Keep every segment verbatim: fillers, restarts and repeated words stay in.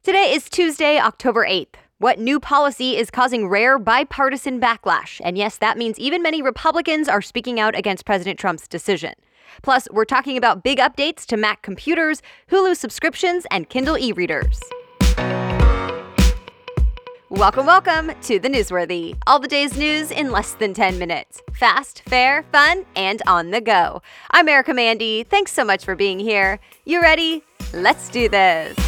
Today is Tuesday, October eighth. What new policy is causing rare bipartisan backlash? And yes, that means even many Republicans are speaking out against President Trump's decision. Plus, we're talking about big updates to Mac computers, Hulu subscriptions, and Kindle e-readers. Welcome, welcome to the Newsworthy. All the day's news in less than ten minutes. Fast, fair, fun, and on the go. I'm Erica Mandy. Thanks so much for being here. You ready? Let's do this.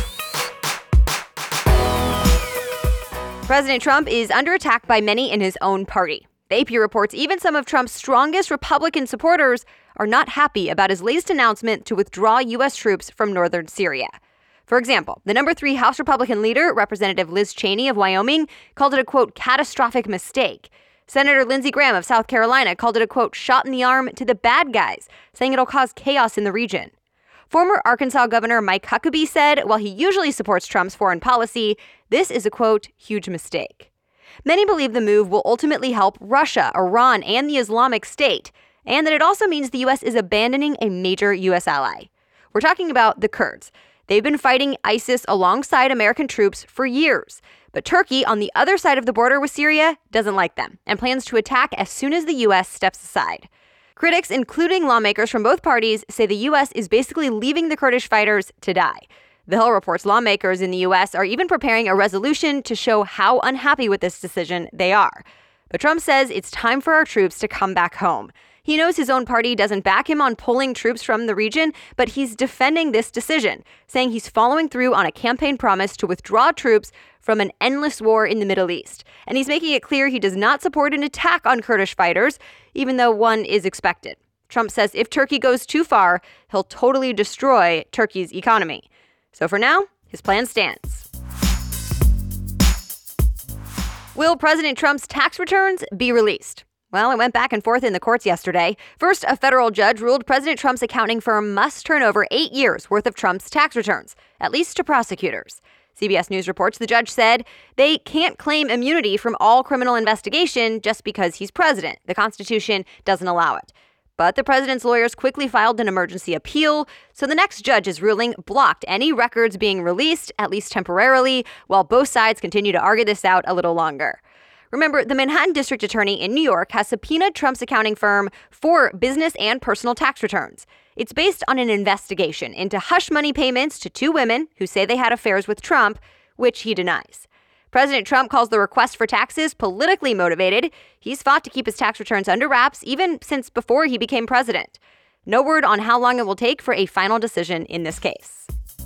President Trump is under attack by many in his own party. The A P reports even some of Trump's strongest Republican supporters are not happy about his latest announcement to withdraw U S troops from northern Syria. For example, the number three House Republican leader, Representative Liz Cheney of Wyoming, called it a, quote, catastrophic mistake. Senator Lindsey Graham of South Carolina called it a, quote, shot in the arm to the bad guys, saying it'll cause chaos in the region. Former Arkansas Governor Mike Huckabee said, while he usually supports Trump's foreign policy, this is a, quote, huge mistake. Many believe the move will ultimately help Russia, Iran, and the Islamic State, and that it also means the U S is abandoning a major U S ally. We're talking about the Kurds. They've been fighting ISIS alongside American troops for years. But Turkey, on the other side of the border with Syria, doesn't like them and plans to attack as soon as the U S steps aside. Critics, including lawmakers from both parties, say the U S is basically leaving the Kurdish fighters to die. The Hill reports lawmakers in the U S are even preparing a resolution to show how unhappy with this decision they are. But Trump says it's time for our troops to come back home. He knows his own party doesn't back him on pulling troops from the region, but he's defending this decision, saying he's following through on a campaign promise to withdraw troops from an endless war in the Middle East. And he's making it clear he does not support an attack on Kurdish fighters, even though one is expected. Trump says if Turkey goes too far, he'll totally destroy Turkey's economy. So for now, his plan stands. Will President Trump's tax returns be released? Well, it went back and forth in the courts yesterday. First, a federal judge ruled President Trump's accounting firm must turn over eight years worth of Trump's tax returns, at least to prosecutors. C B S News reports the judge said they can't claim immunity from all criminal investigation just because he's president. The Constitution doesn't allow it. But the president's lawyers quickly filed an emergency appeal, so the next judge's ruling blocked any records being released, at least temporarily, while both sides continue to argue this out a little longer. Remember, the Manhattan District Attorney in New York has subpoenaed Trump's accounting firm for business and personal tax returns. It's based on an investigation into hush money payments to two women who say they had affairs with Trump, which he denies. President Trump calls the request for taxes politically motivated. He's fought to keep his tax returns under wraps even since before he became president. No word on how long it will take for a final decision in this case.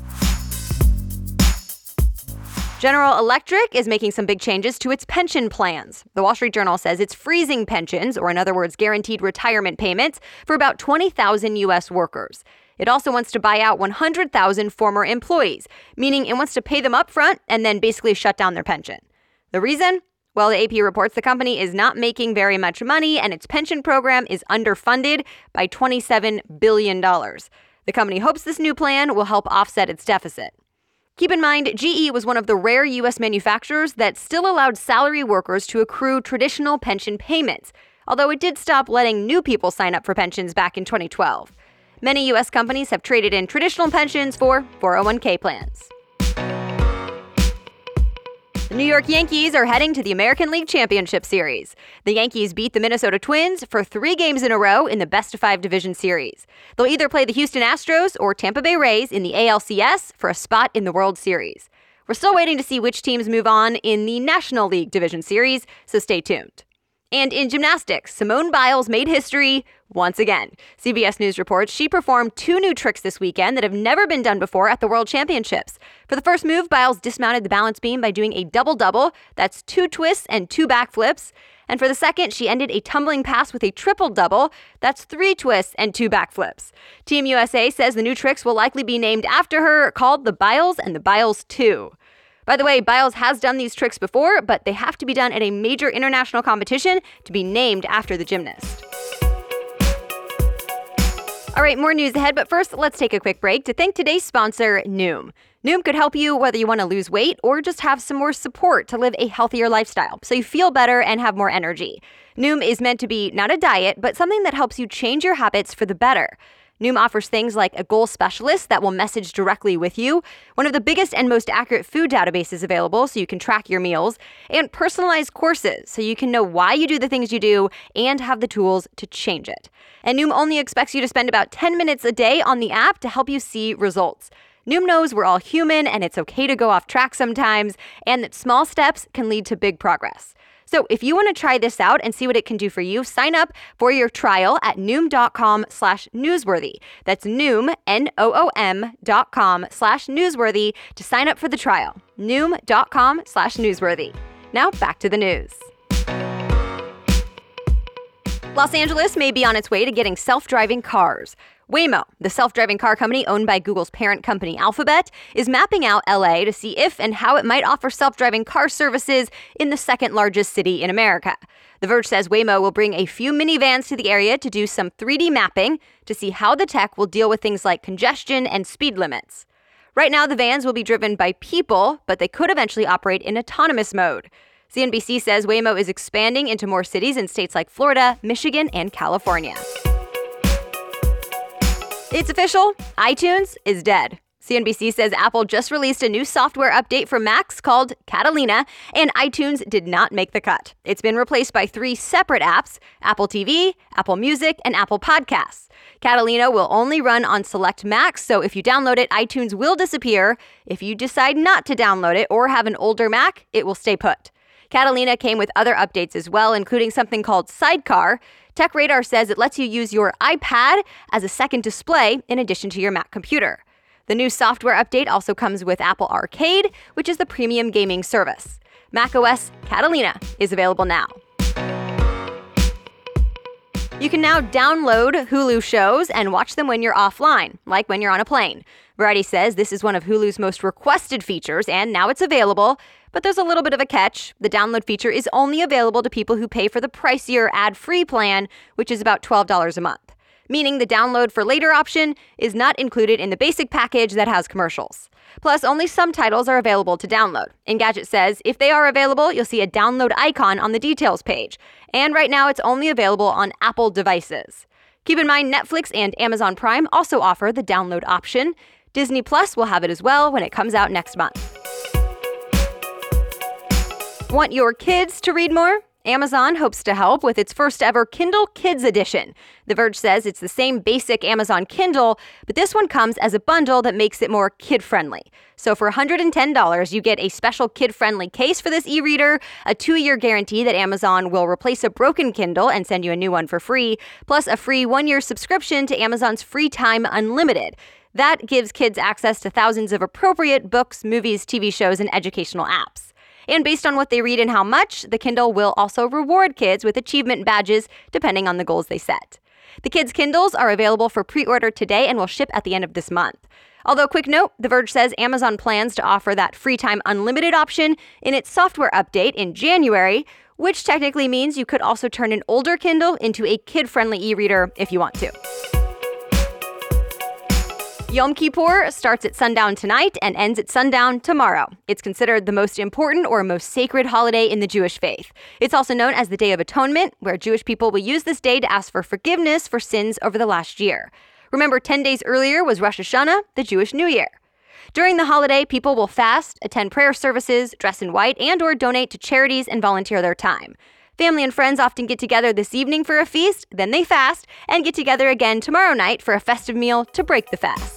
General Electric is making some big changes to its pension plans. The Wall Street Journal says it's freezing pensions, or in other words, guaranteed retirement payments, for about twenty thousand U S workers. It also wants to buy out one hundred thousand former employees, meaning it wants to pay them up front and then basically shut down their pension. The reason? Well, the A P reports the company is not making very much money and its pension program is underfunded by twenty-seven billion dollars. The company hopes this new plan will help offset its deficit. Keep in mind, G E was one of the rare U S manufacturers that still allowed salary workers to accrue traditional pension payments, although it did stop letting new people sign up for pensions back in twenty twelve. Many U S companies have traded in traditional pensions for four oh one k plans. The New York Yankees are heading to the American League Championship Series. The Yankees beat the Minnesota Twins for three games in a row in the best-of-five division series. They'll either play the Houston Astros or Tampa Bay Rays in the A L C S for a spot in the World Series. We're still waiting to see which teams move on in the National League Division Series, so stay tuned. And in gymnastics, Simone Biles made history once again. C B S News reports she performed two new tricks this weekend that have never been done before at the World Championships. For the first move, Biles dismounted the balance beam by doing a double-double. That's two twists and two backflips. And for the second, she ended a tumbling pass with a triple-double. That's three twists and two backflips. Team U S A says the new tricks will likely be named after her, called the Biles and the Biles two. By the way, Biles has done these tricks before, but they have to be done at a major international competition to be named after the gymnast. All right, more news ahead, but first, let's take a quick break to thank today's sponsor, Noom. Noom could help you whether you want to lose weight or just have some more support to live a healthier lifestyle so you feel better and have more energy. Noom is meant to be not a diet, but something that helps you change your habits for the better. Noom offers things like a goal specialist that will message directly with you, one of the biggest and most accurate food databases available so you can track your meals, and personalized courses so you can know why you do the things you do and have the tools to change it. And Noom only expects you to spend about ten minutes a day on the app to help you see results. Noom knows we're all human and it's okay to go off track sometimes, and that small steps can lead to big progress. So if you want to try this out and see what it can do for you, sign up for your trial at Noom.com slash newsworthy. That's Noom, N O O M dot com slash newsworthy to sign up for the trial. Noom.com slash newsworthy. Now back to the news. Los Angeles may be on its way to getting self-driving cars. Waymo, the self-driving car company owned by Google's parent company Alphabet, is mapping out L A to see if and how it might offer self-driving car services in the second largest city in America. The Verge says Waymo will bring a few minivans to the area to do some three D mapping to see how the tech will deal with things like congestion and speed limits. Right now, the vans will be driven by people, but they could eventually operate in autonomous mode. C N B C says Waymo is expanding into more cities in states like Florida, Michigan, and California. It's official, iTunes is dead. C N B C says Apple just released a new software update for Macs called Catalina, and iTunes did not make the cut. It's been replaced by three separate apps: Apple T V, Apple Music, and Apple Podcasts. Catalina will only run on select Macs, so if you download it, iTunes will disappear. If you decide not to download it or have an older Mac, it will stay put. Catalina came with other updates as well, including something called Sidecar. TechRadar says it lets you use your iPad as a second display in addition to your Mac computer. The new software update also comes with Apple Arcade, which is the premium gaming service. macOS Catalina is available now. You can now download Hulu shows and watch them when you're offline, like when you're on a plane. Variety says this is one of Hulu's most requested features, and now it's available. But there's a little bit of a catch. The download feature is only available to people who pay for the pricier ad-free plan, which is about twelve dollars a month. Meaning the download for later option is not included in the basic package that has commercials. Plus, only some titles are available to download. Engadget says if they are available, you'll see a download icon on the details page. And right now, it's only available on Apple devices. Keep in mind, Netflix and Amazon Prime also offer the download option. Disney Plus will have it as well when it comes out next month. Want your kids to read more? Amazon hopes to help with its first ever Kindle Kids edition. The Verge says it's the same basic Amazon Kindle, but this one comes as a bundle that makes it more kid-friendly. So for one hundred ten dollars, you get a special kid-friendly case for this e-reader, a two-year guarantee that Amazon will replace a broken Kindle and send you a new one for free, plus a free one-year subscription to Amazon's Free Time Unlimited. That gives kids access to thousands of appropriate books, movies, T V shows, and educational apps. And based on what they read and how much, the Kindle will also reward kids with achievement badges depending on the goals they set. The kids' Kindles are available for pre-order today and will ship at the end of this month. Although, quick note, The Verge says Amazon plans to offer that Free Time Unlimited option in its software update in January, which technically means you could also turn an older Kindle into a kid-friendly e-reader if you want to. Yom Kippur starts at sundown tonight and ends at sundown tomorrow. It's considered the most important or most sacred holiday in the Jewish faith. It's also known as the Day of Atonement, where Jewish people will use this day to ask for forgiveness for sins over the last year. Remember, ten days earlier was Rosh Hashanah, the Jewish New Year. During the holiday, people will fast, attend prayer services, dress in white, and or donate to charities and volunteer their time. Family and friends often get together this evening for a feast, then they fast, and get together again tomorrow night for a festive meal to break the fast.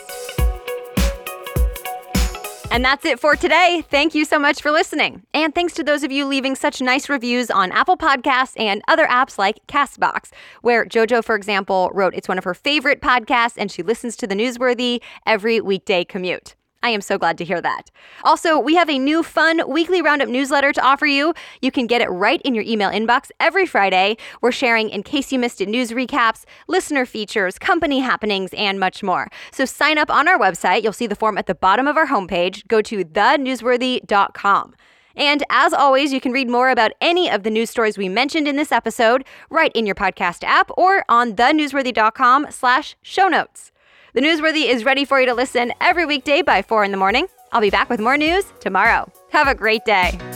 And that's it for today. Thank you so much for listening. And thanks to those of you leaving such nice reviews on Apple Podcasts and other apps like CastBox, where JoJo, for example, wrote it's one of her favorite podcasts and she listens to The Newsworthy every weekday commute. I am so glad to hear that. Also, we have a new fun weekly roundup newsletter to offer you. You can get it right in your email inbox every Friday. We're sharing in case you missed it news recaps, listener features, company happenings, and much more. So sign up on our website. You'll see the form at the bottom of our homepage. Go to the newsworthy dot com. And as always, you can read more about any of the news stories we mentioned in this episode right in your podcast app or on the newsworthy dot com slash show notes. The Newsworthy is ready for you to listen every weekday by four in the morning. I'll be back with more news tomorrow. Have a great day.